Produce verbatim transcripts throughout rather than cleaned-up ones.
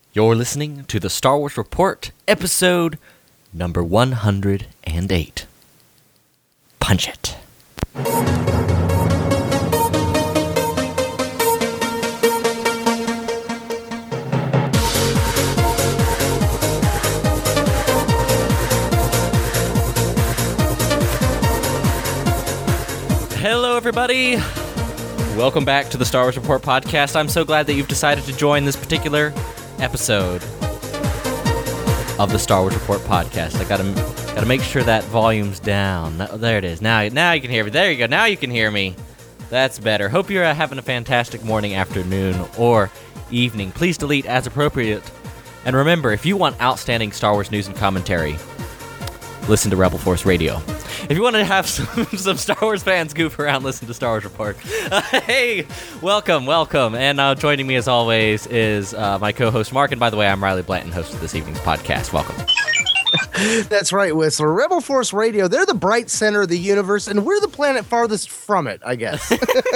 You're listening to the Star Wars Report, episode number one hundred eight. Punch it. Hello, everybody. Welcome back to the Star Wars Report podcast. I'm so glad that you've decided to join this particular episode of the Star Wars Report podcast. I gotta gotta make sure that volume's down. There it is. Now, now you can hear me. There you go. Now you can hear me. That's better. Hope you're uh, having a fantastic morning, afternoon, or evening. Please delete as appropriate. And remember, if you want outstanding Star Wars news and commentary, listen to Rebel Force Radio. If you want to have some, some Star Wars fans goof around, listen to Star Wars Report. Uh, hey, welcome, welcome. And uh, joining me as always is uh, my co-host Mark. And by the way, I'm Riley Blanton, host of this evening's podcast. Welcome. That's right, Whistler. Rebel Force Radio, they're the bright center of the universe, and we're the planet farthest from it, I guess.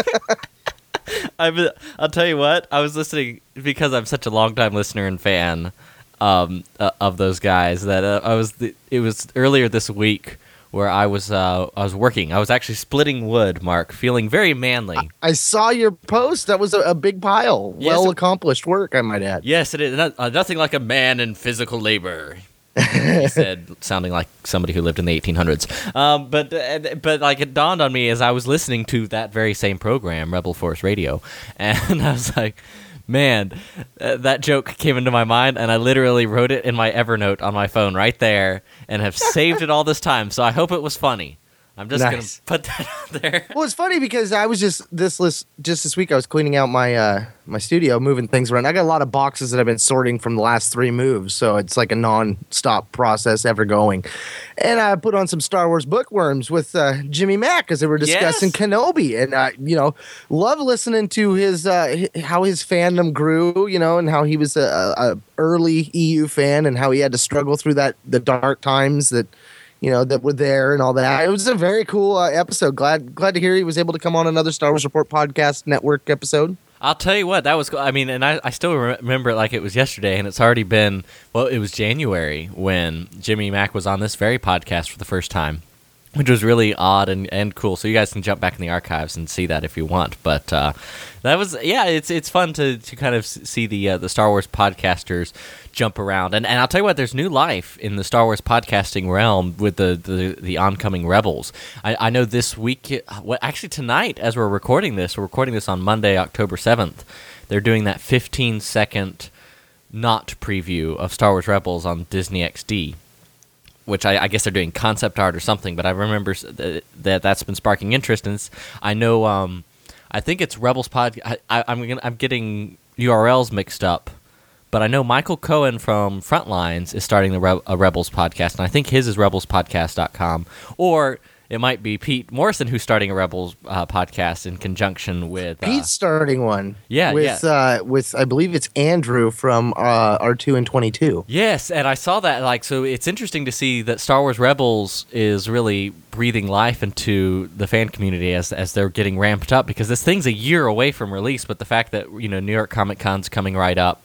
I've, I'll tell you what, I was listening, because I'm such a longtime listener and fan um, uh, of those guys, that uh, I was. The, it was earlier this week where I was uh, I was working. I was actually splitting wood, Mark, feeling very manly. I saw your post. That was a, a big pile. Yes, well accomplished work, I might add. Yes, it is. No, uh, nothing like a man in physical labor, he said, sounding like somebody who lived in the eighteen hundreds. Um, but, uh, but like it dawned on me as I was listening to that very same program, Rebel Force Radio, and I was like, man, uh, that joke came into my mind, and I literally wrote it in my Evernote on my phone right there, and have saved it all this time, so I hope it was funny. I'm just nice. Going to put that out there. Well, it's funny because I was just this list just this week. I was cleaning out my uh, my studio, moving things around. I got a lot of boxes that I've been sorting from the last three moves, so it's like a non-stop process ever going. And I put on some Star Wars bookworms with uh, Jimmy Mack as they were discussing yes. Kenobi, and uh, you know, love listening to his uh, how his fandom grew, you know, and how he was a, a early E U fan and how he had to struggle through that the dark times that. You know, that were there and all that. It was a very cool uh, episode. Glad glad to hear he was able to come on another Star Wars Report podcast network episode. I'll tell you what, that was cool. I mean, and I, I still remember it like it was yesterday, and it's already been, well, it was January when Jimmy Mack was on this very podcast for the first time, which was really odd and, and cool. So you guys can jump back in the archives and see that if you want. But uh, that was, yeah, it's it's fun to, to kind of see the uh, the Star Wars podcasters jump around. And and I'll tell you what, there's new life in the Star Wars podcasting realm with the, the, the oncoming Rebels. I, I know this week, well, actually tonight as we're recording this, we're recording this on Monday, October seventh, they're doing that fifteen-second not preview of Star Wars Rebels on Disney X D. Which I, I guess they're doing concept art or something, but I remember that, that that's been sparking interest. And I know, um, I think it's Rebels Pod. I, I, I'm gonna, I'm getting U R Ls mixed up, but I know Michael Cohen from Frontlines is starting the Re- a Rebels podcast, and I think his is rebels podcast dot com, or it might be Pete Morrison who's starting a Rebels uh, podcast in conjunction with uh, Pete's starting one. Yeah, with yeah. Uh, with I believe it's Andrew from uh, R two and twenty-two. Yes, and I saw that. Like, so it's interesting to see that Star Wars Rebels is really breathing life into the fan community as as they're getting ramped up, because this thing's a year away from release. But the fact that, you know, New York Comic Con's coming right up,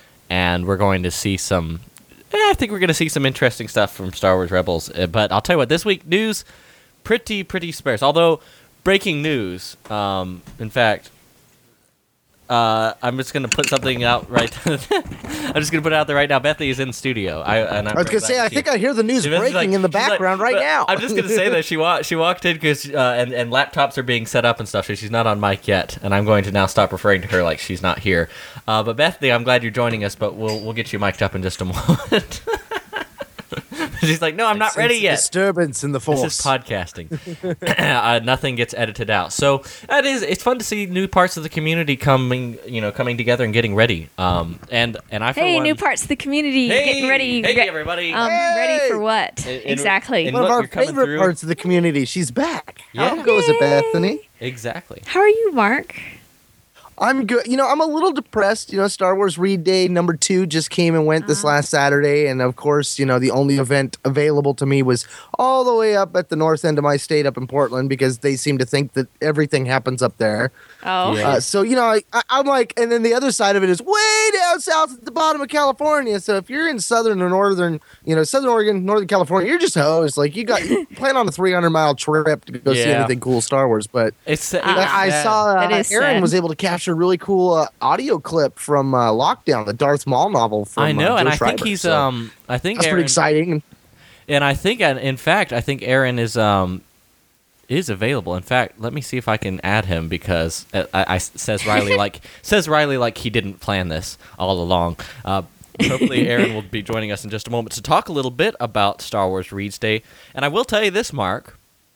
and we're going to see some. Eh, I think we're going to see some interesting stuff from Star Wars Rebels. Uh, but I'll tell you what, this week news. Pretty, pretty sparse. Although, breaking news, um, in fact, uh, I'm just going to put something out right I'm just going to put it out there right now. Bethany is in the studio. I, and I was going to say, I think I hear the news breaking like, in the background like, right now. I'm just going to say that she, wa- she walked in because uh, and, and laptops are being set up and stuff, so she's not on mic yet, and I'm going to now stop referring to her like she's not here. Uh, but Bethany, I'm glad you're joining us, but we'll we'll get you mic'd up in just a moment. She's like, no, I'm not ready yet. Disturbance in the force. This is podcasting. uh, nothing gets edited out. So that is, it's fun to see new parts of the community coming, you know, coming together and getting ready. Um, and and I for hey, one, new parts of the community hey, getting ready. Hey, Re- everybody! Um, hey! Ready for what? In, in, exactly. in One of what our you're coming favorite through. parts of the community. She's back. Yeah. How goes it, Bethany? Exactly. How are you, Mark? I'm good. You know, I'm a little depressed. You know, Star Wars Read Day number two just came and went this Uh-huh. last Saturday. And of course, you know, the only event available to me was all the way up at the north end of my state up in Portland because they seem to think that everything happens up there. Oh. Yeah. Uh, so, you know, I, I, I'm like, and then the other side of it is way down south at the bottom of California. So if you're in southern or northern, you know, southern Oregon, northern California, you're just hosed. Like you got, you plan on a three hundred mile trip to go see Yeah. anything cool Star Wars. But It's, Uh, I, I sad. saw uh, That is Aaron sad. was able to capture a really cool uh, audio clip from uh, Lockdown, the Darth Maul novel. From, I know, uh, and Joe I think Schreiber. he's So um. I think that's Aaron, pretty exciting. and I think, and in fact, I think Aaron is um is available. In fact, let me see if I can add him because uh, I, I says Riley like says Riley like he didn't plan this all along. Uh, hopefully, Aaron will be joining us in just a moment to talk a little bit about Star Wars Reads Day. And I will tell you this, Mark.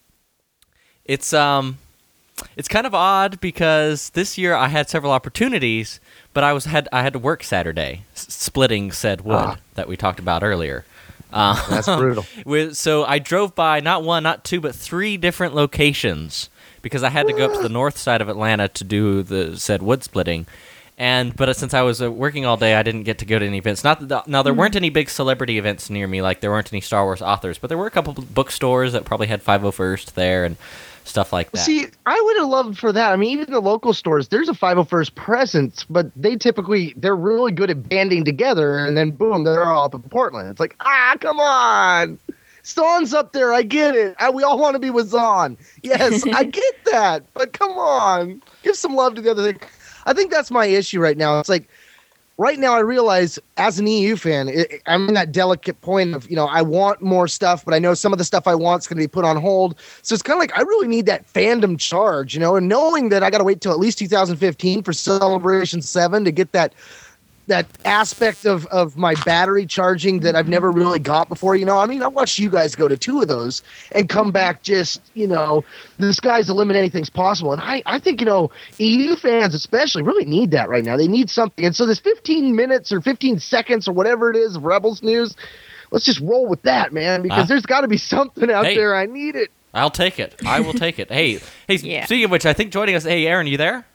It's um, it's kind of odd because this year I had several opportunities, but I was had I had to work Saturday, s- splitting said wood Ah. that we talked about earlier. Uh, That's brutal. with, so I drove by not one, not two, but three different locations because I had to go up to the north side of Atlanta to do the said wood splitting. And but since I was uh, working all day, I didn't get to go to any events. Not that the, now there weren't any big celebrity events near me, like there weren't any Star Wars authors, but there were a couple bookstores that probably had five oh first there and stuff like that. See, I would have loved for that. I mean, even the local stores, there's a five oh first presence, but they typically, they're really good at banding together, and then boom, they're all up in Portland. It's like, ah, come on. Zahn's up there. I get it. I, we all want to be with Zahn. Yes, I get that, but come on. Give some love to the other thing. I think that's my issue right now. It's like, right now I realize as an E U fan, it, I'm in that delicate point of, you know, I want more stuff, but I know some of the stuff I want is going to be put on hold. So it's kind of like, I really need that fandom charge, you know, and knowing that I got to wait till at least two thousand fifteen for Celebration seven to get that that aspect of, of my battery charging that I've never really got before. You know, I mean, I watched you guys go to two of those and come back just, you know, the sky's the limit, anything's possible. And I, I think, you know, E U fans especially really need that right now. They need something. And so this fifteen minutes or fifteen seconds or whatever it is of Rebels news, let's just roll with that, man, because Ah. there's got to be something out Hey. there. I need it. I'll take it. I will take it. Hey, hey. Yeah. Speaking of which, I think joining us. Hey, Aaron, you there?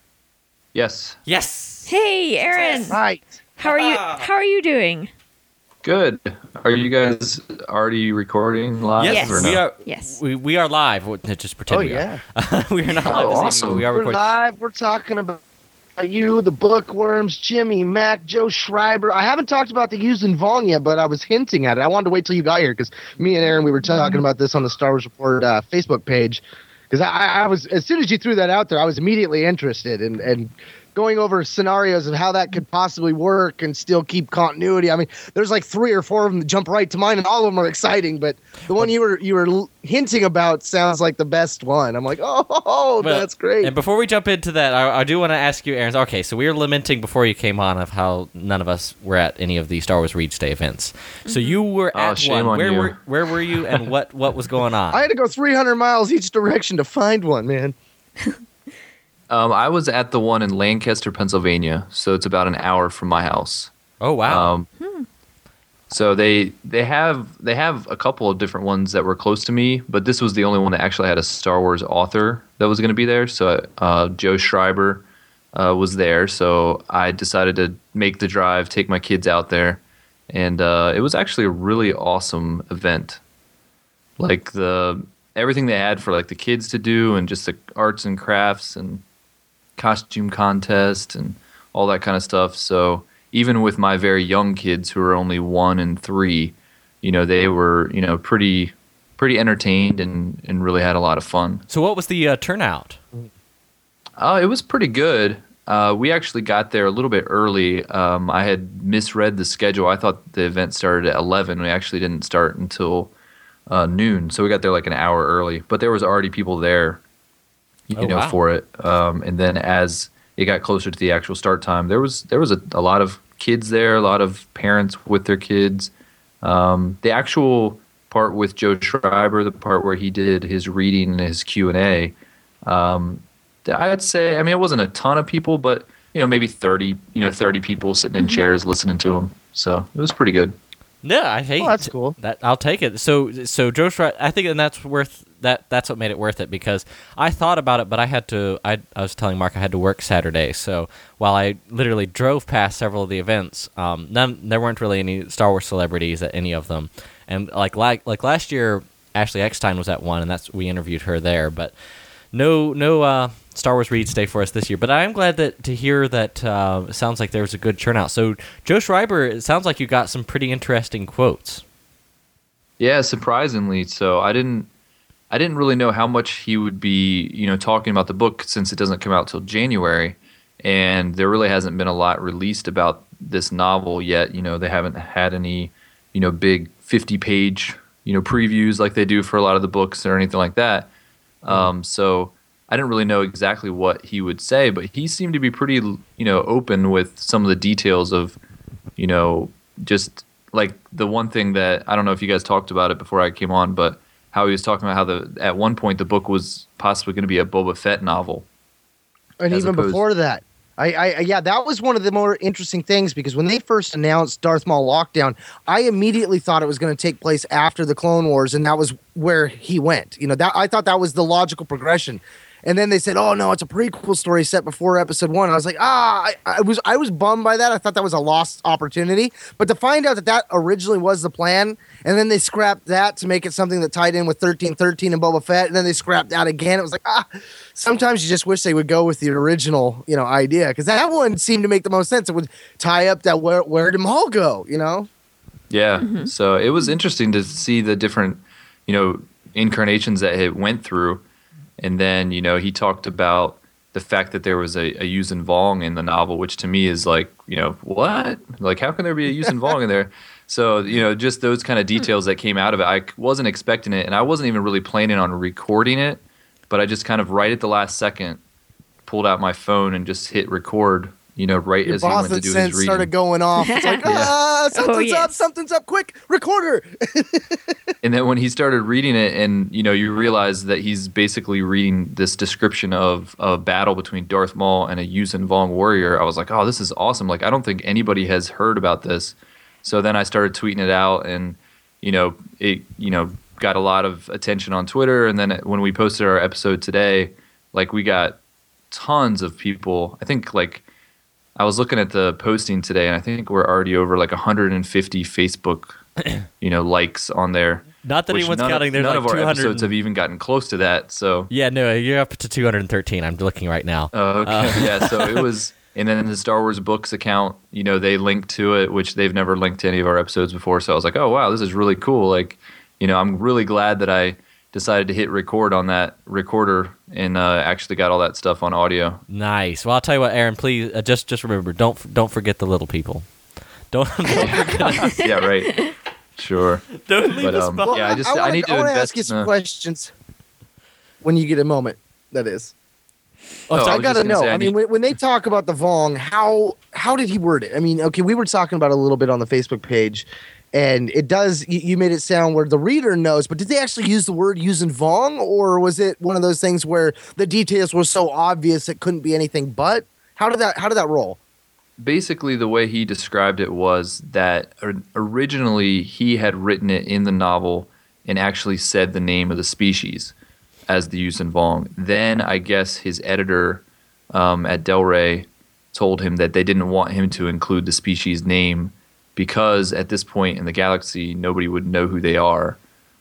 Yes. Yes. Hey, Aaron. Right. How are you? How are you doing? Good. Are you guys already recording live Yes, Yes. or no? we are. Yes. We, we are live. Well, Just pretend Oh, we yeah. are. we are not Oh, live this evening, awesome. but we are We're recording. live. We're talking about you, the Bookworms, Jimmy, Mac, Joe Schreiber. I haven't talked about the used in Vaughn yet, but I was hinting at it. I wanted to wait till you got here because me and Aaron, we were talking about this on the Star Wars Report uh, Facebook page. Because I, I was, as soon as you threw that out there, I was immediately interested in, and going over scenarios of how that could possibly work and still keep continuity. I mean, there's like three or four of them that jump right to mind, and all of them are exciting. But the one you were you were l- hinting about sounds like the best one. I'm like, oh, Well, that's great. And before we jump into that, I, I do want to ask you, Aaron. Okay, so we were lamenting before you came on of how none of us were at any of the Star Wars Reads Day events. So you were Oh, at shame one. on Where you. were where were you, and what what was going on? I had to go three hundred miles each direction to find one, man. Um, I was at the one in Lancaster, Pennsylvania, so it's about an hour from my house. oh wow. Um, So they they have they have a couple of different ones that were close to me, but this was the only one that actually had a Star Wars author that was going to be there. So uh, Joe Schreiber uh, was there, so I decided to make the drive, take my kids out there, and uh, it was actually a really awesome event. Like the everything they had for like the kids to do, and just the arts and crafts and costume contest and all that kind of stuff. So even with my very young kids who are only one and three, you know, they were, you know, pretty pretty entertained and, and really had a lot of fun. so what was the uh, turnout? Uh, it was pretty good. Uh, we actually got there a little bit early. Um, I had misread the schedule. I thought the event started at eleven. We actually didn't start until uh, noon. So we got there like an hour early. But there was already people there, you Oh, know, wow. for it. Um, and then as it got closer to the actual start time, there was there was a, a lot of kids there, a lot of parents with their kids. Um, the actual part with Joe Schreiber, the part where he did his reading and his Q and A, um, I'd say, I mean, it wasn't a ton of people, but you know, maybe thirty, you know, thirty people sitting in chairs listening to him. So it was pretty good. Yeah, I hate Oh, that's cool. that. I'll take it. So so Joe Schreiber, I think, and that's worth that that's what made it worth it, because I thought about it, but I had to. I I was telling Mark I had to work Saturday, so while I literally drove past several of the events, um, none there weren't really any Star Wars celebrities at any of them, and like like like last year, Ashley Eckstein was at one, and that's we interviewed her there, but no no uh, Star Wars reads day for us this year. But I am glad that to hear that uh, it sounds like there was a good turnout. So Joe Schreiber, it sounds like you got some pretty interesting quotes. Yeah, surprisingly. So I didn't I didn't really know how much he would be, you know, talking about the book, since it doesn't come out till January, and there really hasn't been a lot released about this novel yet. You know, they haven't had any, you know, big fifty-page, you know, previews like they do for a lot of the books or anything like that. Um, so I didn't really know exactly what he would say, but he seemed to be pretty, you know, open with some of the details of, you know, just like the one thing that I don't know if you guys talked about it before I came on, but how he was talking about how the at one point the book was possibly going to be a Boba Fett novel. And even opposed- before that, I, I, yeah, that was one of the more interesting things, because when they first announced Darth Maul Lockdown, I immediately thought it was going to take place after the Clone Wars, and that was where he went. You know, that I thought that was the logical progression. And then they said, "Oh no, it's a prequel story set before Episode One." I was like, "Ah, I, I was I was bummed by that. I thought that was a lost opportunity." But to find out that that originally was the plan, and then they scrapped that to make it something that tied in with thirteen thirteen and Boba Fett, and then they scrapped that again. It was like, ah, sometimes you just wish they would go with the original, you know, idea, because that one seemed to make the most sense. It would tie up that where where did Maul go, you know? Yeah. Mm-hmm. So it was interesting to see the different, you know, incarnations that it went through. And then, you know, he talked about the fact that there was a, a Yuuzhan Vong in the novel, which to me is like, you know, what? Like, how can there be a Yuuzhan Vong in there? So, you know, just those kind of details that came out of it. I wasn't expecting it, and I wasn't even really planning on recording it, but I just kind of right at the last second pulled out my phone and just hit record, you know, right Your as he went to Boston do his sense reading. started going off. It's like, ah, something's Oh, yes. up, something's up, quick, recorder. And then when he started reading it, and you know, you realize that he's basically reading this description of a battle between Darth Maul and a Yuuzhan Vong warrior, I was like, oh, this is awesome. Like, I don't think anybody has heard about this. So then I started tweeting it out, and you know, it you know got a lot of attention on Twitter. And then when we posted our episode today, like we got tons of people. I think like I was looking at the posting today, and I think we're already over like one hundred fifty Facebook, you know, likes on there. Not that which anyone's none, counting. There's none like of our two hundred episodes have even gotten close to that. So Yeah, no, you're up to two hundred thirteen. I'm looking right now. Oh, okay. Uh, yeah, so it was, and then the Star Wars Books account, you know, they linked to it, which they've never linked to any of our episodes before. So I was like, oh, wow, this is really cool. Like, you know, I'm really glad that I decided to hit record on that recorder and uh, actually got all that stuff on audio. Nice. Well, I'll tell you what, Aaron. Please, uh, just just remember, don't don't forget the little people. Don't don't forget. Yeah, right. Sure. Don't leave But, us um, behind. yeah, I just wanna, I need to wanna invest ask you in some a- questions when you get a moment. That is. Oh, So I I was gotta just gonna know. say, I I mean, need- when, when they talk about the Vong, how how did he word it? I mean, okay, we were talking about it a little bit on the Facebook page, and it does. You, you made it sound where the reader knows, but did they actually use the word using Vong, or was it one of those things where the details were so obvious it couldn't be anything but? How did that How did that roll? Basically, the way he described it was that or- originally he had written it in the novel and actually said the name of the species as the Yuuzhan Vong. Then I guess his editor um, at Del Rey told him that they didn't want him to include the species name because at this point in the galaxy, nobody would know who they are.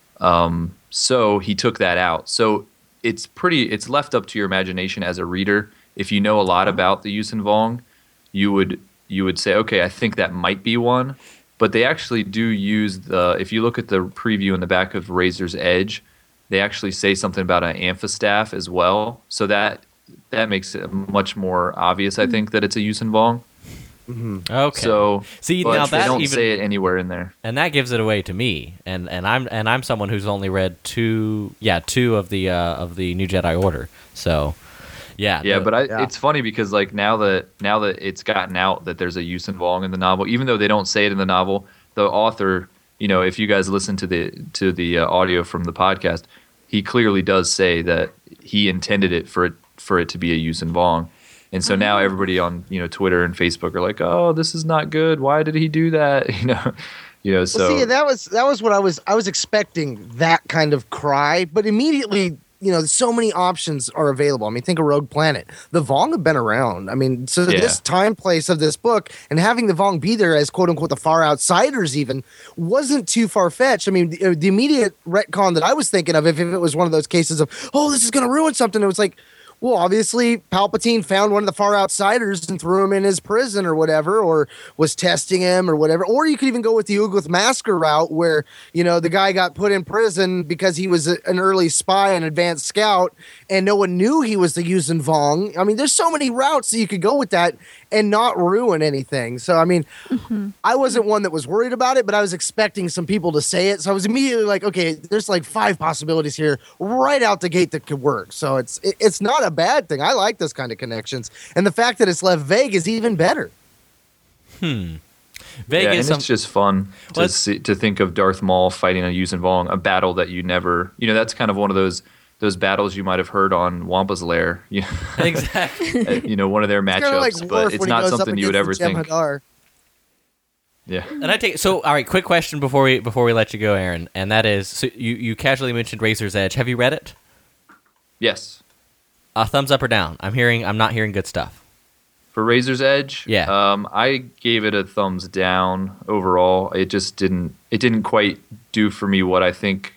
Um, so he took that out. So it's pretty. It's left up to your imagination as a reader. If you know a lot about the Yuuzhan Vong, you would you would say, okay, I think that might be one. But they actually do use the. If you look at the preview in the back of Razor's Edge, they actually say something about an amphistaff as well. So that that makes it much more obvious, I think, that it's a Yuuzhan Vong. Okay. So See, but now they that don't even- say it anywhere in there. and that gives it away to me, and, and I'm and I'm someone who's only read two, yeah, two of the uh, of the New Jedi Order. So, yeah, Yeah, no- but I, Yeah. it's funny because like now that now that it's gotten out that there's a Yuuzhan Vong in the novel, even though they don't say it in the novel, the author, you know, if you guys listen to the to the uh, audio from the podcast, he clearly does say that he intended it for it for it to be a Yuuzhan Vong. And so now everybody on, you know, Twitter and Facebook are like, "Oh, this is not good. Why did he do that?" You know. You know, so Well, see, that was that was what I was I was expecting, that kind of cry, but immediately, you know, so many options are available. I mean, think of Rogue Planet. The Vong have been around. I mean, so Yeah. this time place of this book and having the Vong be there as quote unquote the far outsiders even wasn't too far fetched. I mean, the, the immediate retcon that I was thinking of, if, if it was one of those cases of, oh, this is going to ruin something, it was like, well, obviously, Palpatine found one of the far outsiders and threw him in his prison or whatever, or was testing him or whatever. Or you could even go with the Uglith Masker route where, you know, the guy got put in prison because he was a, an early spy and advanced scout, and no one knew he was the Yuuzhan Vong. I mean, there's so many routes that you could go with that and not ruin anything. So, I mean, mm-hmm. I wasn't one that was worried about it, but I was expecting some people to say it. So I was immediately like, okay, there's like five possibilities here right out the gate that could work. So it's it, it's not a bad thing. I like this kind of connections. And the fact that it's left vague is even better. Hmm. Vague yeah, is and it's just fun to well, see, to think of Darth Maul fighting a Yuuzhan Vong, a battle that you never, you know, that's kind of one of those those battles you might have heard on Wampa's Lair. You know? Exactly. You know, one of their matchups, like but it's not something you would ever think. Hadar. Yeah. And I take so all right. Quick question before we before we let you go, Aaron, and that is, so you you casually mentioned Razor's Edge. Have you read it? Yes. Uh, thumbs up or down? I'm hearing. I'm not hearing good stuff. For Razor's Edge, yeah. Um, I gave it a thumbs down overall. It just didn't. It didn't quite do for me what I think.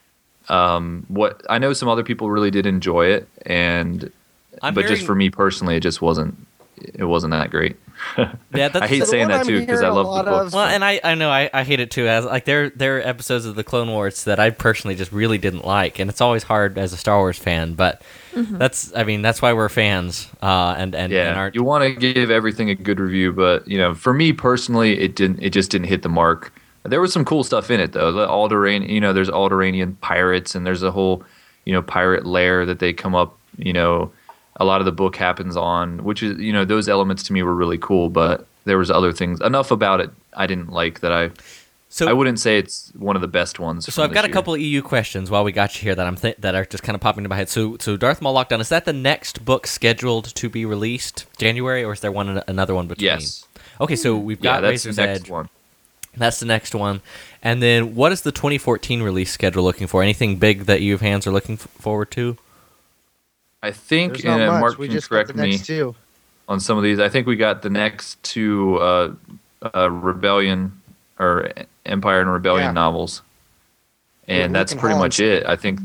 Um, what I know, some other people really did enjoy it, and I'm but hearing, just for me personally, it just wasn't. It wasn't that great. Yeah, that's, I hate so saying that I'm too because I love the book. Well, and I, I know I, I hate it too. As like there there are episodes of the Clone Wars that I personally just really didn't like, and it's always hard as a Star Wars fan. But mm-hmm. that's I mean that's why we're fans. Uh, and and yeah, and aren't, you want to give everything a good review, but you know, for me personally, it didn't. It just didn't hit the mark. There was some cool stuff in it though. The Alderaan, you know, there's Alderanian pirates, and there's a whole, you know, pirate lair that they come up. You know, a lot of the book happens on, which is, you know, those elements to me were really cool. But there was other things. Enough about it I didn't like that I. So I wouldn't say it's one of the best ones. So I've got year. a couple of E U questions while we got you here that I'm th- that are just kind of popping into my head. So so Darth Maul Lockdown, is that the next book scheduled to be released January, or is there one another one between? Yes. Okay, so we've got yeah, that's Razor's the next Edge. one. That's the next one. And then what is the twenty fourteen release schedule looking for? Anything big that you fans are looking f- forward to? I think, There's not and much. Mark we can just correct got the me next two. on some of these. I think we got the next two uh, uh, Rebellion or Empire and Rebellion Yeah. novels. And Yeah, that's Luke and pretty Holland. much it, I think.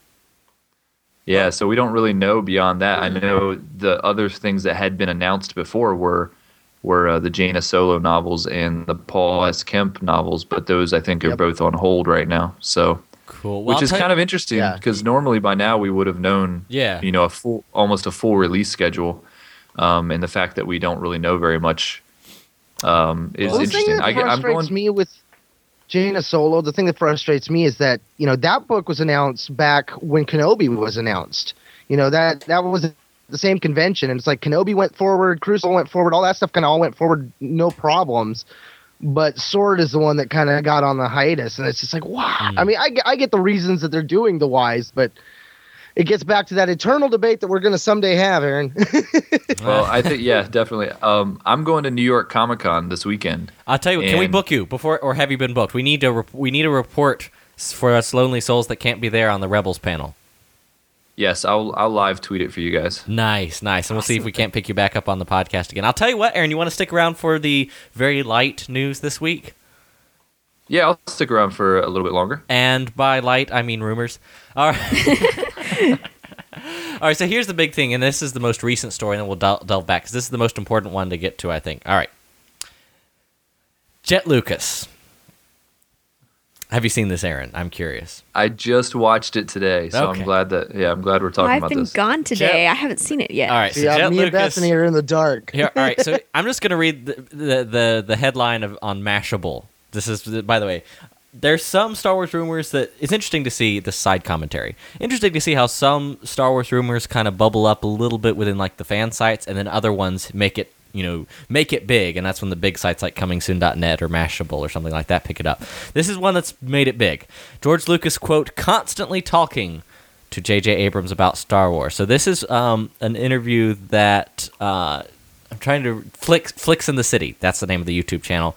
Yeah, so we don't really know beyond that. I know the other things that had been announced before were were uh, the Jaina Solo novels and the Paul S. Kemp novels, but those I think are Yep. both on hold right now. So, Cool. Well, which I'll is tell kind you- of interesting Yeah. because normally by now we would have known, Yeah. you know, a full, almost a full release schedule, um, and the fact that we don't really know very much um, is Well, the interesting. thing that I, get- I'm frustrates going. me with Jaina Solo, the thing that frustrates me is that, you know, that book was announced back when Kenobi was announced. You know, that that was the same convention, and it's like Kenobi went forward, Crucible went forward, all that stuff kind of all went forward, no problems. But Sword is the one that kind of got on the hiatus, and it's just like, wow. Mm. I mean, I, get- I get the reasons that they're doing the wise, but it gets back to that eternal debate that we're going to someday have, Aaron. Well, I think yeah, definitely. Um, I'm going to New York Comic Con this weekend. I'll tell you what, can we And- book you before, or have you been booked? We need to rep- we need a report s- for us lonely souls that can't be there on the Rebels panel. Yes, I'll I'll live tweet it for you guys. Nice, nice. And we'll see if we can't pick you back up on the podcast again. I'll tell you what, Aaron, you want to stick around for the very light news this week? Yeah, I'll stick around for a little bit longer. And by light, I mean rumors. All right. All right, so here's the big thing, and this is the most recent story, and then we'll del- delve back, because this is the most important one to get to, I think. All right. Jet Lucas. Have you seen this, Aaron? I'm curious. I just watched it today, so Okay. I'm glad that yeah, I'm glad we're Well, talking I've about been this. gone today. I haven't seen it yet. All right, so yeah, Jet me and Lucas. Bethany are in the dark. Here, all right, so I'm just going to read the, the, the, the headline of on Mashable. This is, by the way, there's some Star Wars rumors that it's interesting to see the side commentary. Interesting to see how some Star Wars rumors kind of bubble up a little bit within like the fan sites, and then other ones make it, you know, make it big, and that's when the big sites like coming soon dot net or Mashable or something like that pick it up. This is one that's made it big. George Lucas, quote, constantly talking to J J Abrams about Star Wars. So this is um, an interview that uh, I'm trying to Flicks Flicks in the City. That's the name of the YouTube channel.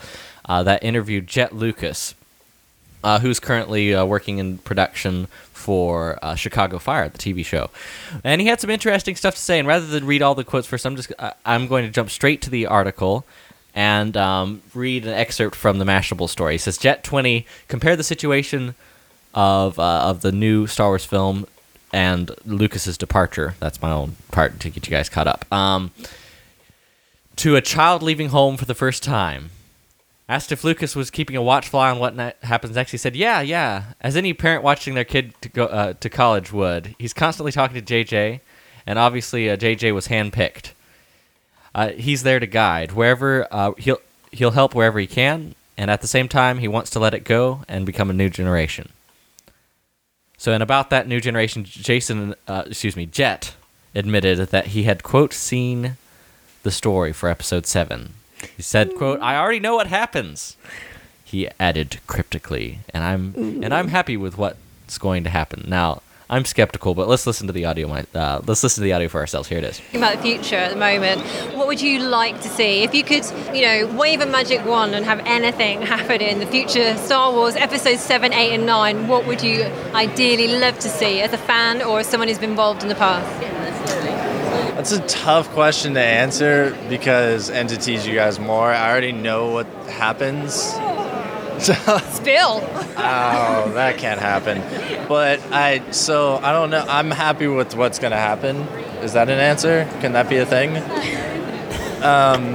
uh, that interviewed Jet Lucas, uh, who's currently uh, working in production for uh, Chicago Fire, the T V show. And he had some interesting stuff to say. And rather than read all the quotes first, I'm just I- I'm going to jump straight to the article and um, read an excerpt from the Mashable story. He says, Jet twenty compared the situation of uh, of the new Star Wars film and Lucas's departure. That's my own part to get you guys caught up. Um, to a child leaving home for the first time. Asked if Lucas was keeping a watchful eye on what ne- happens next, he said, yeah, yeah, as any parent watching their kid to go uh, to college would. He's constantly talking to J J, and obviously uh, J J was handpicked. Uh, he's there to guide. Wherever uh, he'll he'll help wherever he can, and at the same time, he wants to let it go and become a new generation. So, and about that new generation, Jason, uh, excuse me, Jet admitted that he had, quote, seen the story for episode seven. He said, quote, I already know what happens, he added cryptically, and I'm Ooh. and I'm happy with what's going to happen. Now, I'm skeptical, but let's listen to the audio. Uh, let's listen to the audio for ourselves. Here it is. About the future at the moment, what would you like to see? If you could, you know, wave a magic wand and have anything happen in the future Star Wars episodes seven, eight, and nine, what would you ideally love to see as a fan or as someone who's been involved in the past? That's a tough question to answer because, and to tease you guys more, I already know what happens. Spill. Oh, that can't happen. But I, so I don't know. I'm happy with what's going to happen. Is that an answer? Can that be a thing? Um,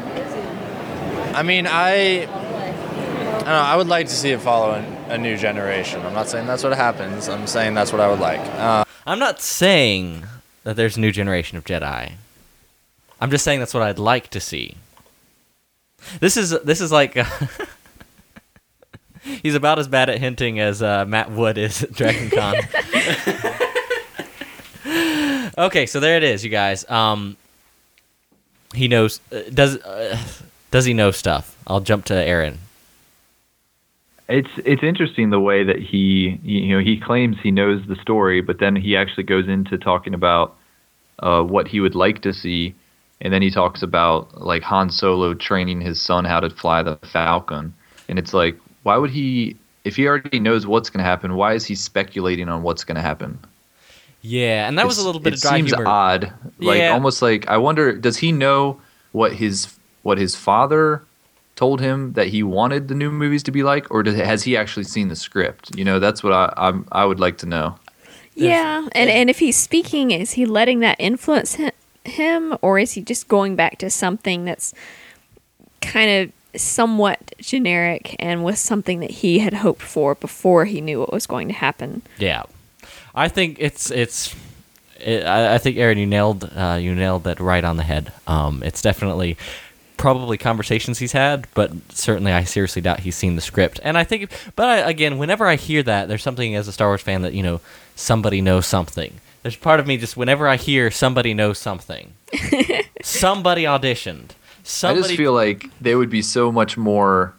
I mean, I, I don't know. I would like to see it follow a, a new generation. I'm not saying that's what happens. I'm saying that's what I would like. Uh, I'm not saying that there's a new generation of Jedi. I'm just saying that's what I'd like to see. This is this is like uh, he's about as bad at hinting as uh, Matt Wood is at DragonCon. Okay, so there it is, you guys. Um, he knows uh, does uh, does he know stuff? I'll jump to Aaron. It's it's interesting the way that he you know he claims he knows the story, but then he actually goes into talking about uh, what he would like to see, and then he talks about like Han Solo training his son how to fly the Falcon, and it's like, why would he, if he already knows what's going to happen, why is he speculating on what's going to happen? Yeah, and that it's, was a little bit it of dry seems humor. odd, like yeah. almost like I wonder, does he know what his what his father told him that he wanted the new movies to be like, or does, has he actually seen the script? You know, that's what I I'm, I would like to know. Yeah, and and if he's speaking, is he letting that influence him, him, or is he just going back to something that's kind of somewhat generic and was something that he had hoped for before he knew what was going to happen? Yeah, I think it's it's. It, I, I think Aaron, you nailed uh, you nailed that right on the head. Um, it's definitely. Probably conversations he's had, but certainly I seriously doubt he's seen the script. And I think, but I, again, whenever I hear that, there's something as a Star Wars fan that, you know, somebody knows something. There's part of me just, whenever I hear somebody knows something, somebody auditioned, somebody. I just feel like they would be so much more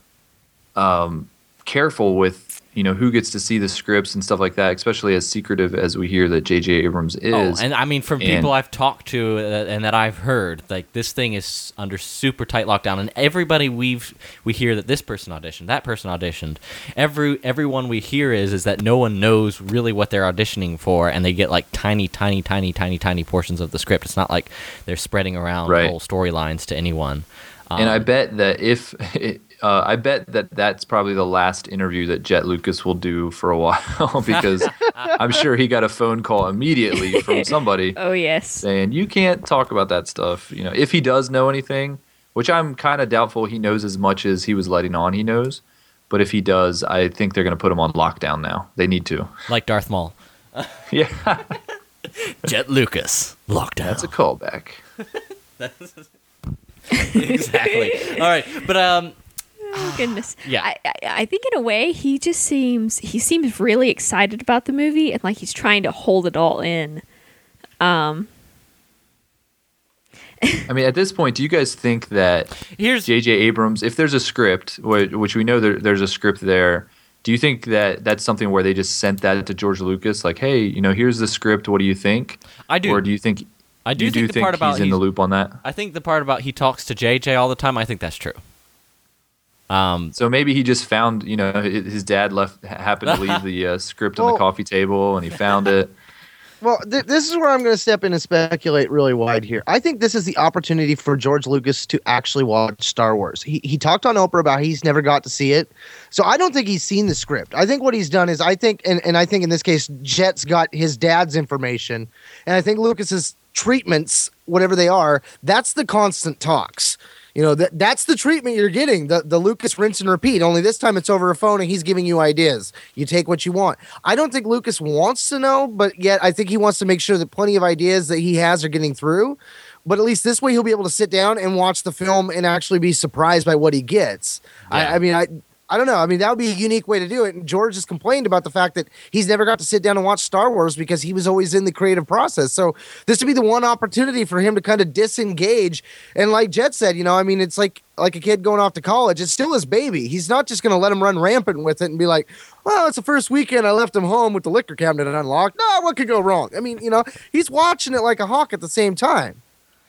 um, careful with, you know, who gets to see the scripts and stuff like that, especially as secretive as we hear that J J Abrams is. Oh, and I mean, from and, people I've talked to uh, and that I've heard, like this thing is under super tight lockdown, and everybody we've we hear that this person auditioned, that person auditioned. Every everyone we hear is is that no one knows really what they're auditioning for, and they get like tiny, tiny, tiny, tiny, tiny portions of the script. It's not like they're spreading around right. whole storylines to anyone. Um, and I bet that if. It, Uh, I bet that that's probably the last interview that Jet Lucas will do for a while because I'm sure he got a phone call immediately from somebody. Oh, yes. Saying, you can't talk about that stuff. You know, if he does know anything, which I'm kind of doubtful he knows as much as he was letting on he knows. But if he does, I think they're going to put him on lockdown now. They need to. Like Darth Maul. Yeah. Jet Lucas, lockdown. That's a callback. Exactly. All right. But, um, Oh, goodness. Yeah. I, I, I think in a way he just seems he seems really excited about the movie and like he's trying to hold it all in. Um I mean, at this point, do you guys think that Here's J J Abrams, if there's a script, which we know there, there's a script there, do you think that that's something where they just sent that to George Lucas, like, hey, you know, here's the script, what do you think? I do. Or do you think I do you think do the think part about he's in the loop on that? I think the part about he talks to J J all the time, I think that's true. Um, So maybe he just found, you know, hi- his dad left happened to leave the uh, script on Well- the coffee table, and he found it. Well, th- this is where I'm going to step in and speculate really wide here. I think this is the opportunity for George Lucas to actually watch Star Wars. He he talked on Oprah about he's never got to see it. So I don't think he's seen the script. I think what he's done is I think and, and I think in this case Jet's got his dad's information, and I think Lucas's treatments, whatever they are, that's the constant talks. You know, that that's the treatment you're getting, the, the Lucas rinse and repeat, only this time it's over a phone and he's giving you ideas. You take what you want. I don't think Lucas wants to know, but yet I think he wants to make sure that plenty of ideas that he has are getting through. But at least this way he'll be able to sit down and watch the film and actually be surprised by what he gets. Yeah. I, I mean, I I don't know. I mean, that would be a unique way to do it. And George has complained about the fact that he's never got to sit down and watch Star Wars because he was always in the creative process. So this would be the one opportunity for him to kind of disengage. And like Jet said, you know, I mean, it's like like a kid going off to college. It's still his baby. He's not just going to let him run rampant with it and be like, well, it's the first weekend I left him home with the liquor cabinet unlocked. No, what could go wrong? I mean, you know, he's watching it like a hawk at the same time.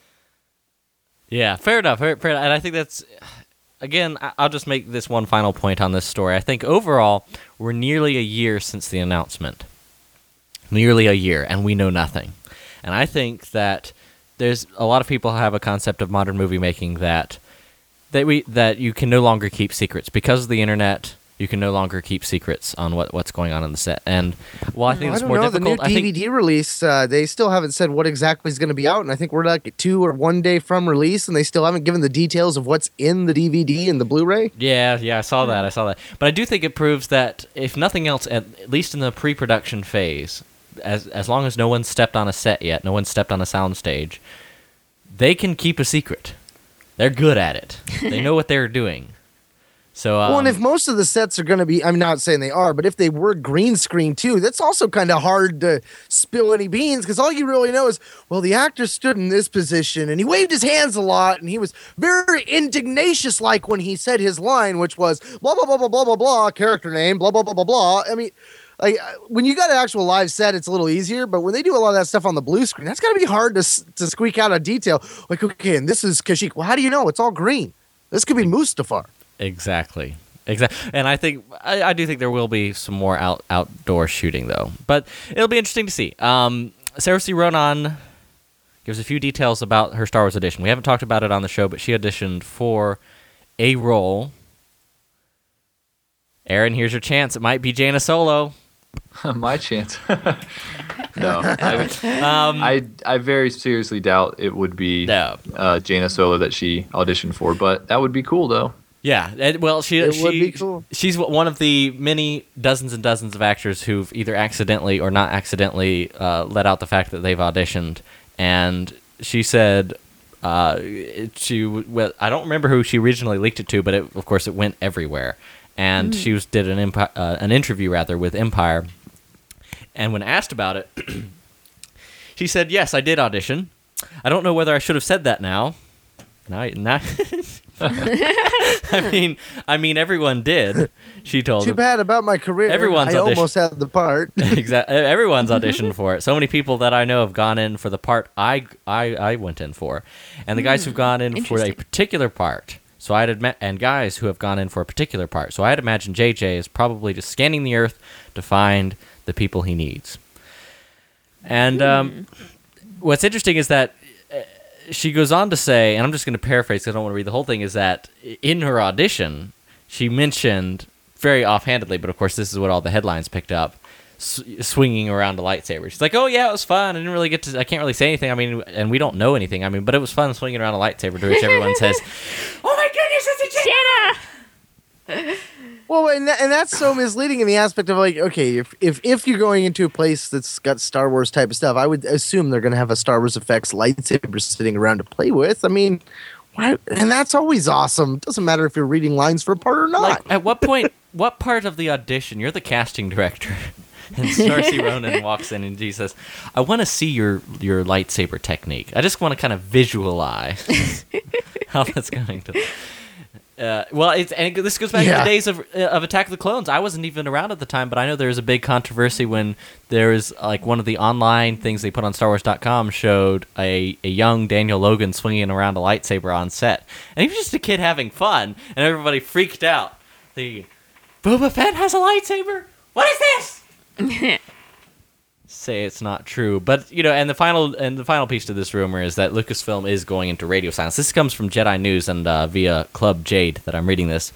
Yeah, fair enough. Fair, fair, and I think that's, again, I- I'll just make this one final point on this story. I think overall, we're nearly a year since the announcement. Nearly a year, and we know nothing. And I think that there's a lot of people have a concept of modern movie making that that we that you can no longer keep secrets because of the internet. You can no longer keep secrets on what, what's going on in the set. And while I think I it's don't more know. difficult, The I new think D V D release, uh, they still haven't said what exactly is going to be out, and I think we're like two or one day from release, and they still haven't given the details of what's in the D V D and the Blu-ray. Yeah, yeah, I saw that. I saw that. But I do think it proves that, if nothing else, at, at least in the pre-production phase, as as long as no one's stepped on a set yet, no one's stepped on a sound stage, they can keep a secret. They're good at it. They know what they're doing. So, um, Well, and if most of the sets are going to be, I'm not saying they are, but if they were green screen too, that's also kind of hard to spill any beans because all you really know is, well, the actor stood in this position and he waved his hands a lot and he was very indignatious like when he said his line, which was blah, blah, blah, blah, blah, blah, blah, character name, blah, blah, blah, blah, blah. I mean, like uh, when you got an actual live set, it's a little easier, but when they do a lot of that stuff on the blue screen, that's got to be hard to, s- to squeak out a detail. Like, okay, and this is Kashyyyk. Well, how do you know? It's all green. This could be Mustafar. Exactly. Exactly. And I think I, I do think there will be some more out outdoor shooting though. But it'll be interesting to see. Um, Sarah C. Ronan gives a few details about her Star Wars audition. We haven't talked about it on the show, but she auditioned for a role. Aaron, here's your chance. It might be Jaina Solo. My chance. no, I, Um, I I very seriously doubt it would be No. uh, Jaina Solo that she auditioned for, but that would be cool though. Yeah, and- well, she It she, would be cool. she's one of the many dozens and dozens of actors who've either accidentally or not accidentally uh, let out the fact that they've auditioned. And she said, uh, it- she w- well, I don't remember who she originally leaked it to, but it, of course it went everywhere. And she was did an impi- uh, an interview rather with Empire, and when asked about it, she said, "Yes, I did audition. I don't know whether I should have said that now." Now, now I mean, I mean, everyone did. She told Too him. bad about my career. Everyone's I audition- almost had the part. Exactly. Everyone's auditioned for it. So many people that I know have gone in for the part I, I, I went in for, and the guys who've gone in for a interesting. particular part. So I'd admit, and guys who have gone in for a particular part. So I'd imagine J J is probably just scanning the earth to find the people he needs. And um, what's interesting is that uh, she goes on to say, and I'm just going to paraphrase 'cause I don't want to read the whole thing, is that in her audition, she mentioned very offhandedly, but of course this is what all the headlines picked up, s- swinging around a lightsaber. She's like, "Oh yeah, it was fun. I didn't really get to. I can't really say anything. I mean, and we don't know anything. I mean, but it was fun swinging around a lightsaber." To which everyone says, "Oh my goodness, it's a Jedi!" Jenna! Well, and, that, and that's so misleading in the aspect of like, okay, if, if if you're going into a place that's got Star Wars type of stuff, I would assume they're going to have a Star Wars effects lightsaber sitting around to play with. I mean, why? And that's always awesome. Doesn't matter if you're reading lines for a part or not. Like, at what point? What part of the audition? You're the casting director. And Saoirse Ronan walks in and she says, "I want to see your your lightsaber technique. I just want to kind of visualize how that's going to." Uh, well, it's and it, this goes back to Yeah. the days of uh, of Attack of the Clones. I wasn't even around at the time, but I know there was a big controversy when there was like one of the online things they put on Star Wars dot com showed a, a young Daniel Logan swinging around a lightsaber on set, and he was just a kid having fun, and everybody freaked out. The Boba Fett has a lightsaber. What is this? Say it's not true, but you know, and the final and the final piece to this rumor is that Lucasfilm is going into radio silence. This comes from Jedi News and uh, via Club Jade that I'm reading this.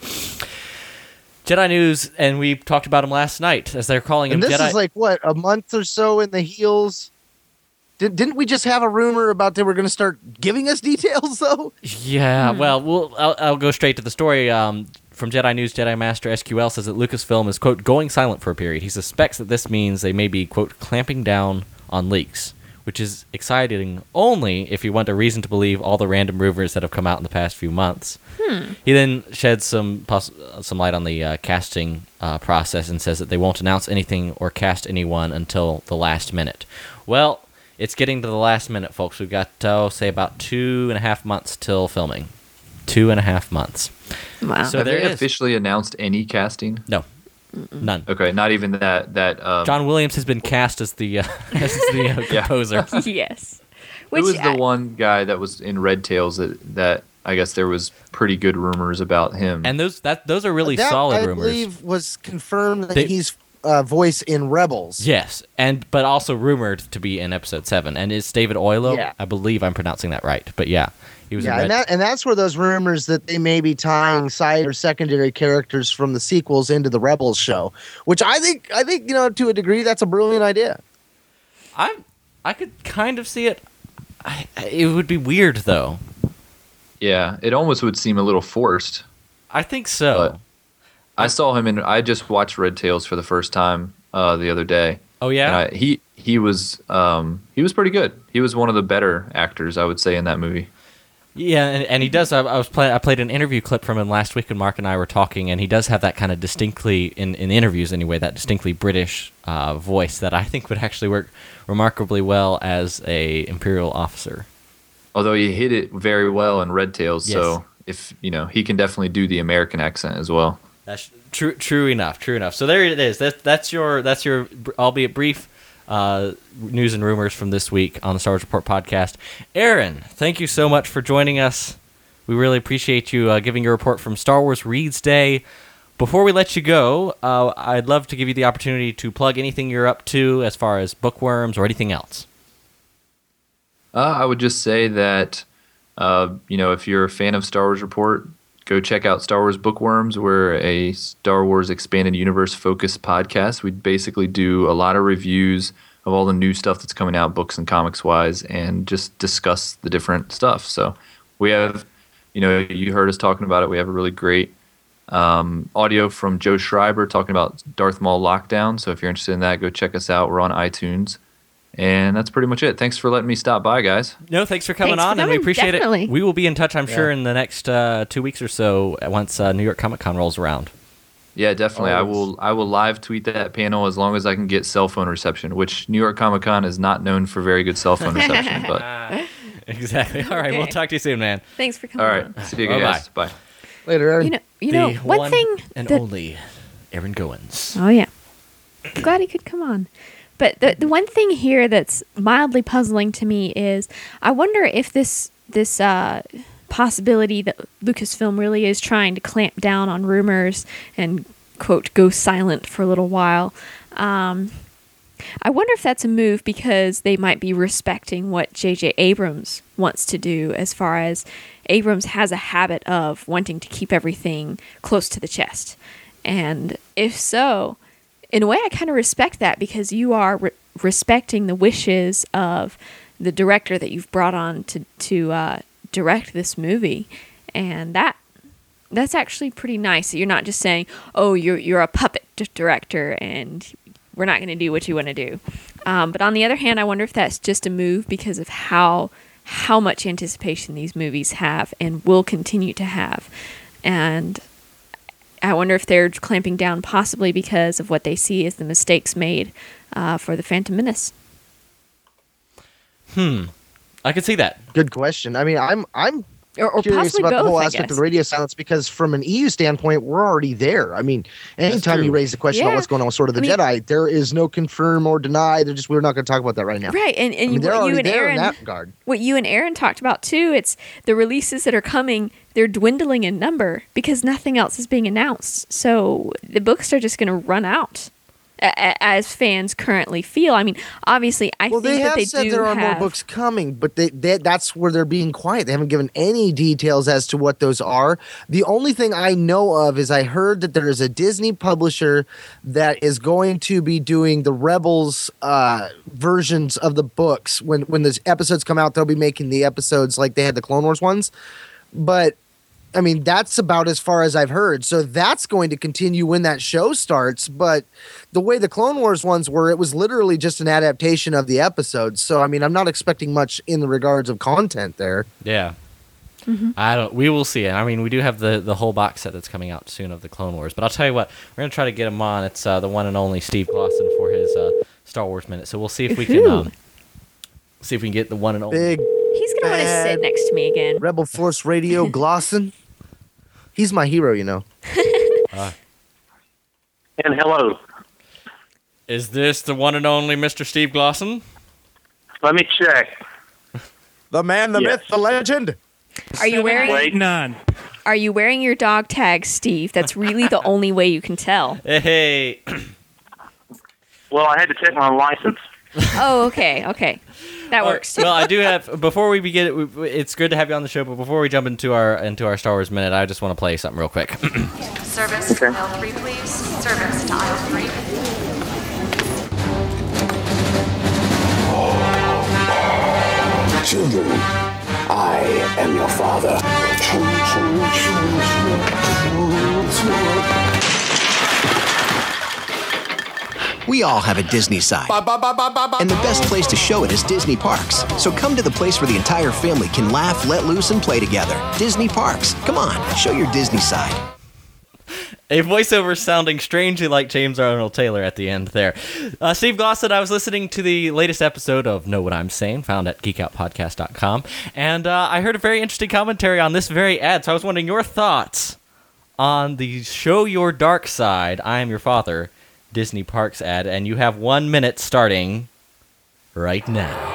Jedi News, and we talked about him last night as they're calling him And this Jedi. is like what, a month or so in the heels. Did, didn't we just have a rumor about they were going to start giving us details though? Yeah, well, we'll I'll, I'll go straight to the story. Um, from Jedi News, Jedi Master S Q L says that Lucasfilm is, quote, going silent for a period. He suspects that this means they may be, quote, clamping down on leaks, which is exciting only if you want a reason to believe all the random rumors that have come out in the past few months. Hmm. He then sheds some poss- some light on the uh, casting uh, process and says that they won't announce anything or cast anyone until the last minute. Well, it's getting to the last minute, folks. We've got, oh, say, about two and a half months till filming. Two and a half months. Wow. So Have there they is. officially announced any casting? No, none. Okay, not even that. That um, John Williams has been cast as the uh, as the uh, Yeah. composer. yes. Who was the I- one guy that was in Red Tails that that I guess there was pretty good rumors about him? And those that those are really that, solid I rumors. believe was confirmed that They- he's uh, voice in Rebels. Yes, and but also rumored to be in episode seven. And it's David Oilo. Yeah. I believe I'm pronouncing that right. But yeah, he was Yeah, in Red. and that and that's where those rumors that they may be tying side or secondary characters from the sequels into the Rebels show, which I think I think you know to a degree that's a brilliant idea. I'm I could kind of see it. I, it would be weird though. yeah, it almost would seem a little forced. I think so. But- I saw him in. I just watched Red Tails for the first time uh, the other day. oh yeah. And I, he he was um, he was pretty good. He was one of the better actors, I would say, in that movie. Yeah, and, and he does. I, I was play, I played an interview clip from him last week when Mark and I were talking, and he does have that kind of distinctly in, in interviews anyway, that distinctly British uh, voice that I think would actually work remarkably well as a Imperial officer. Although he hit it very well in Red Tails, Yes. so if you know, he can definitely do the American accent as well. That's true. True enough. True enough. So there it is. That that's your that's your br- albeit brief uh, news and rumors from this week on the Star Wars Report podcast. Aaron, thank you so much for joining us. We really appreciate you uh, giving your report from Star Wars Reads Day. Before we let you go, uh, I'd love to give you the opportunity to plug anything you're up to as far as bookworms or anything else. Uh, I would just say that uh, you know, if you're a fan of Star Wars Report, go check out Star Wars Bookworms. We're a Star Wars Expanded Universe focused podcast. We basically do a lot of reviews of all the new stuff that's coming out, books and comics wise, and just discuss the different stuff. So we have, you know, you heard us talking about it. We have a really great um, audio from Joe Schreiber talking about Darth Maul Lockdown. So if you're interested in that, go check us out. We're on iTunes. And that's pretty much it. Thanks for letting me stop by, guys. No, thanks for coming Thanks for on, and we coming, appreciate definitely. it. We will be in touch, I'm sure, Yeah. in the next uh, two weeks or so once uh, New York Comic Con rolls around. Yeah, definitely. I Always. will I will live tweet that panel as long as I can get cell phone reception, which New York Comic Con is not known for very good cell phone reception. But Exactly. All right, we'll Okay. talk to you soon, man. Thanks for coming all right, on. see you Bye-bye. guys. Bye. Later, Aaron. You know, you know, The one, thing and that only Aaron Goins. Oh yeah, I'm glad he could come on. But the the one thing here that's mildly puzzling to me is I wonder if this this uh, possibility that Lucasfilm really is trying to clamp down on rumors and quote go silent for a little while. Um, I wonder if that's a move because they might be respecting what J J Abrams wants to do, as far as Abrams has a habit of wanting to keep everything close to the chest. And if so, in a way, I kind of respect that because you are re- respecting the wishes of the director that you've brought on to to uh, direct this movie, and that that's actually pretty nice. You're not just saying, "Oh, you're you're a puppet d- director, and we're not going to do what you want to do." Um, but on the other hand, I wonder if that's just a move because of how how much anticipation these movies have and will continue to have, and I wonder if they're clamping down possibly because of what they see as the mistakes made uh, for the Phantom Menace. Hmm. I could see that. Good question. I mean, I'm I'm Or, or curious possibly about both, the whole I aspect guess. of radio silence because from an E U standpoint, we're already there. I mean, anytime true. you raise the question Yeah. about what's going on with Sword of the I mean- Jedi, there is no confirm or deny. They're just we're not going to talk about that right now. Right, and, and I mean, they're what you already and there Aaron in that regard. what you and Aaron talked about too, it's the releases that are coming, they're dwindling in number because nothing else is being announced. So the books are just going to run out a- a- as fans currently feel. I mean, obviously, I Well, think they that have they said do there are have, more books coming, but they, they that's where they're being quiet. They haven't given any details as to what those are. The only thing I know of is I heard that there is a Disney publisher that is going to be doing the Rebels uh, versions of the books. When when the episodes come out, they'll be making the episodes like they had the Clone Wars ones. But I mean, that's about as far as I've heard. So that's going to continue when that show starts. But the way the Clone Wars ones were, it was literally just an adaptation of the episodes. So, I mean, I'm not expecting much in the regards of content there. Yeah. I don't. We will see. I mean, we do have the, the whole box set that's coming out soon of the Clone Wars. But I'll tell you what, we're gonna try to get him on. It's uh, the one and only Steve Glosson for his uh, Star Wars minute. So we'll see if we can Woohoo. um, see if we can get the one and only. Big He's going to want to sit Bad. next to me again. Rebel Force Radio Glosson. He's my hero, you know. And hello. Is this the one and only Mister Steve Glosson? Let me check. The man, the Yes. myth, the legend. Are you wearing Wait. None. Are you wearing your dog tag, Steve? That's really the only way you can tell. Hey. Well, I had to check my license. Oh, okay, okay. That works too. Well, I do have. Before we begin, it, we- it's good to have you on the show. But before we jump into our into our Star Wars minute, I just want to play something real quick. Service to aisle three, please. Service to aisle three. Children, I am your father. We all have a Disney side. And the best place to show it is Disney Parks. So come to the place where the entire family can laugh, let loose, and play together. Disney Parks. Come on, show your Disney side. A voiceover sounding strangely like James Arnold Taylor at the end there. Uh, Steve Glosson, I was listening to the latest episode of Know What I'm Saying, found at geek out podcast dot com, and uh, I heard a very interesting commentary on this very ad, so I was wondering your thoughts on the Show Your Dark Side, I Am Your Father, Disney Parks ad, and you have one minute starting right now.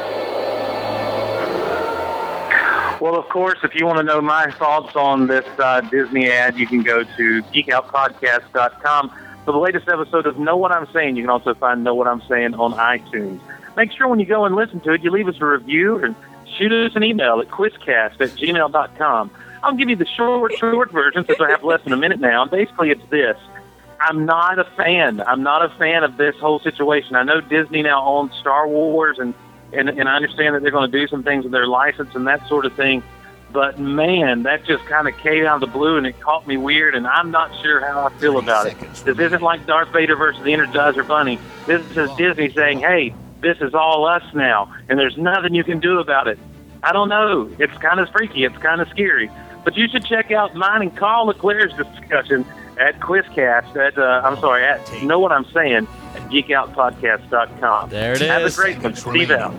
Well, of course, if you want to know my thoughts on this uh, Disney ad, you can go to geek out podcast dot com. For the latest episode of Know What I'm Saying, you can also find Know What I'm Saying on iTunes. Make sure when you go and listen to it, you leave us a review and shoot us an email at quizcast at gmail dot com. I'll give you the short, short version since I have less than a minute now. Basically, it's this. I'm not a fan. I'm not a fan of this whole situation. I know Disney now owns Star Wars, and, and, and I understand that they're going to do some things with their license and that sort of thing. But, man, that just kind of came out of the blue, and it caught me weird, and I'm not sure how I feel about it. This isn't like Darth Vader versus the Energizer Bunny. This is Disney saying, hey, this is all us now, and there's nothing you can do about it. I don't know. It's kind of freaky. It's kind of scary. But you should check out mine and Carl Leclerc's discussion at Quizcast, at, uh, I'm sorry, at Know What I'm Saying, at geek out podcast dot com. There it Have is. a great one. Steve out.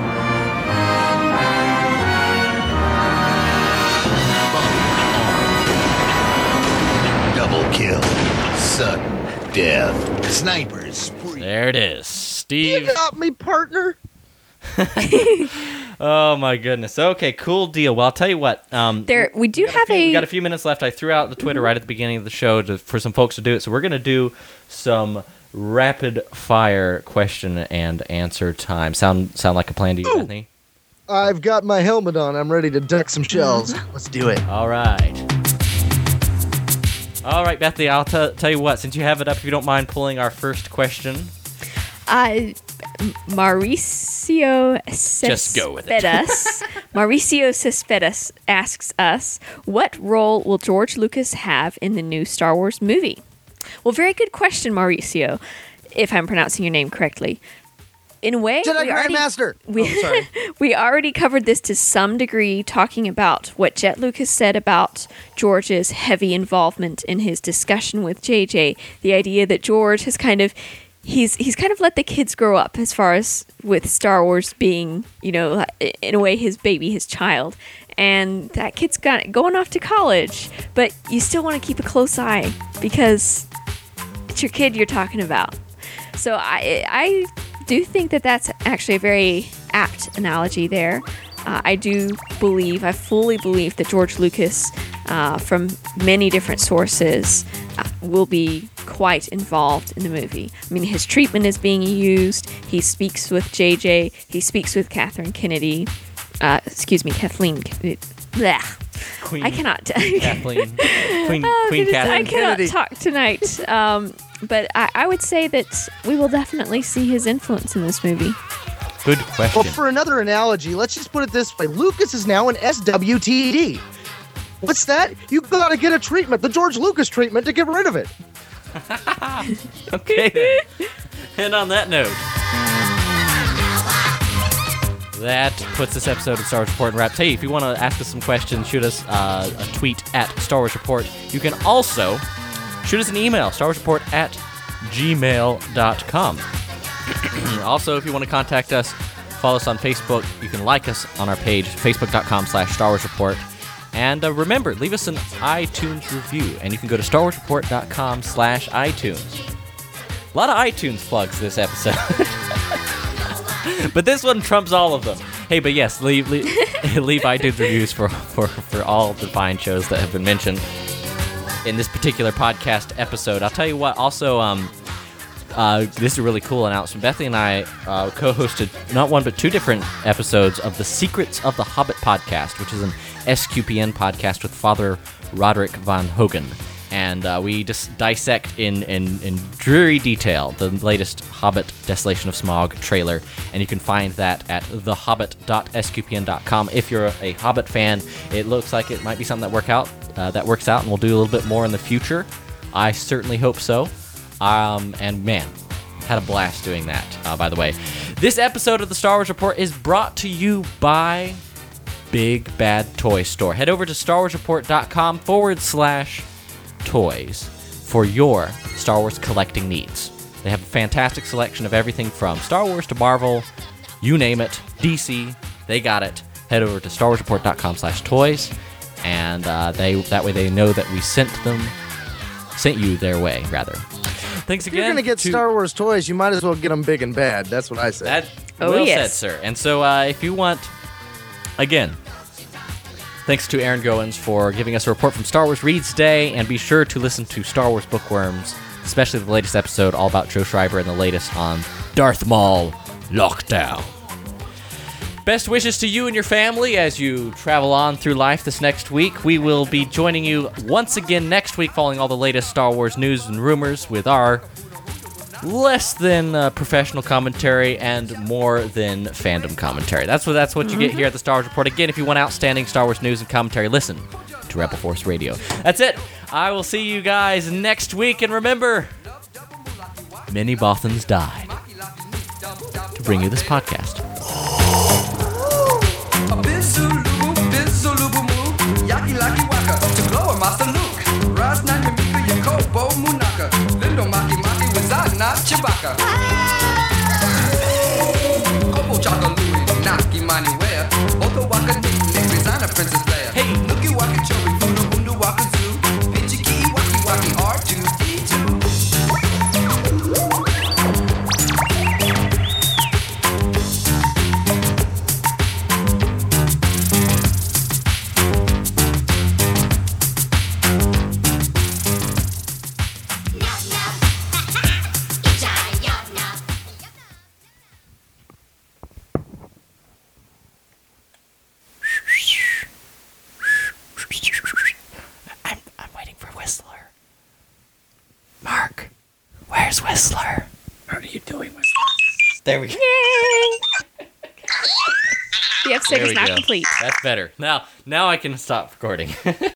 Double kill. Sudden death. Snipers. There it is. Steve. You got me, partner. Oh my goodness. Okay, cool deal. Well, I'll tell you what. Um, There, we do we got have a, few, a. we got a few minutes left. I threw out the Twitter right at the beginning of the show to, for some folks to do it. So we're gonna do some rapid fire question and answer time. Sound sound like a plan to you, Bethany? I've got my helmet on. I'm ready to duck some shells. Let's do it. All right. All right, Bethany. I'll t- tell you what. Since you have it up, if you don't mind pulling our first question. Uh, Mauricio Just go with it. Cespedes. Mauricio Cespedes asks us, what role will George Lucas have in the new Star Wars movie? Well, very good question, Mauricio, if I'm pronouncing your name correctly. In a way, Jedi we already, Grandmaster. we, Oh, sorry. we already covered this to some degree, talking about what Jet Lucas said about George's heavy involvement in his discussion with J J. The idea that George has kind of he's he's kind of let the kids grow up as far as with Star Wars being, you know, in a way his baby, his child. and that kid's got going off to college, but you still want to keep a close eye because it's your kid you're talking about. So I I do think that that's actually a very apt analogy there. Uh, I do believe, I fully believe that George Lucas, uh, from many different sources, uh, will be quite involved in the movie. I mean, his treatment is being used. He speaks with J J. He speaks with Catherine Kennedy. Uh, excuse me, Kathleen. Blech. Queen. I cannot. Kathleen. Queen, Oh, Queen goodness, Catherine I cannot Kennedy. talk tonight. Um, but I, I would say that we will definitely see his influence in this movie. Good question. Well, for another analogy, let's just put it this way. Lucas is now an S W T D. What's that? You got to get a treatment, the George Lucas treatment, to get rid of it. Okay, then. And on that note, that puts this episode of Star Wars Report in wraps. Hey, if you want to ask us some questions, shoot us uh, a tweet at Star Wars Report. You can also shoot us an email, Star Wars Report at gmail dot com. Also, if you want to contact us, follow us on Facebook. You can like us on our page, facebook dot com slash Star Wars Report. And uh, remember, leave us an iTunes review, and you can go to star wars report dot com slash iTunes. A lot of iTunes plugs this episode. But this one trumps all of them. Hey, but yes, leave leave, leave iTunes reviews for, for, for all the fine shows that have been mentioned in this particular podcast episode. I'll tell you what, also, um, uh, this is a really cool announcement. Bethany and I uh, co-hosted not one but two different episodes of the Secrets of the Hobbit podcast, which is an S Q P N podcast with Father Roderick Von Hogan. And uh, we just dissect in, in, in dreary detail the latest Hobbit Desolation of Smaug trailer, and you can find that at the hobbit dot s q p n dot com. If you're a Hobbit fan, it looks like it might be something that work out uh, that works out, and we'll do a little bit more in the future. I certainly hope so. Um, and man, had a blast doing that, uh, by the way. This episode of the Star Wars Report is brought to you by Big Bad Toy Store. Head over to star wars report dot com forward slash toys for your Star Wars collecting needs. They have a fantastic selection of everything from Star Wars to Marvel, you name it, D C, they got it. Head over to star wars report dot com slash toys, and uh, they that way they know that we sent them, sent you their way, rather. Thanks If again. you're going to get to- Star Wars toys, you might as well get them big and bad. That's what I say. That Oh, well yes. said, sir. And so, uh, if you want, again, thanks to Aaron Goins for giving us a report from Star Wars Reads Day, and be sure to listen to Star Wars Bookworms, especially the latest episode all about Joe Schreiber and the latest on Darth Maul Lockdown. Best wishes to you and your family as you travel on through life this next week. We will be joining you once again next week following all the latest Star Wars news and rumors with our less than uh, professional commentary and more than fandom commentary. That's what that's what you get here at the Star Wars Report. Again, if you want outstanding Star Wars news and commentary, listen to Rebel Force Radio. That's it. I will see you guys next week, and remember, many Bothans died to bring you this podcast. Yaki laki waka, to glow Master Luke. Ras na yamika yakobo munaka. Lindo maki maki wizard na Chewbacca. Kobo chaka Louie, Naki mani where. Oto waka nick nick designer Princess Leia. Hey, looky waka chori, funo bundu waka zoo. Pichiki waki waki R two D two. I'm, I'm waiting for Whistler. Mark, where's Whistler? What are you doing, Whistler? There we go. Yay! The episode There is we not go. complete. That's better. Now, now I can stop recording.